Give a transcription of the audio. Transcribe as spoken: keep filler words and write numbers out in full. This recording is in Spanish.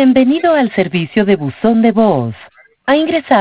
Bienvenido al servicio de buzón de voz. Ha ingresado